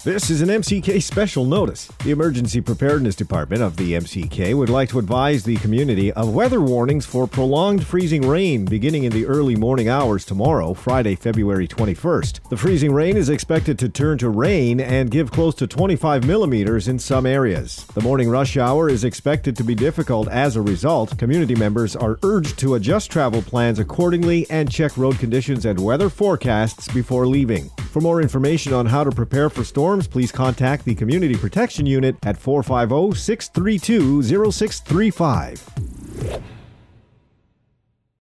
This is an MCK special notice. The Emergency Preparedness Department of the MCK would like to advise the community of weather warnings for prolonged freezing rain beginning in the early morning hours tomorrow, Friday, February 21st. The freezing rain is expected to turn to rain and give close to 25 millimeters in some areas. The morning rush hour is expected to be difficult as a result. Community members are urged to adjust travel plans accordingly and check road conditions and weather forecasts before leaving. For more information on how to prepare for storms, please contact the Community Protection Unit at 450-632-0635.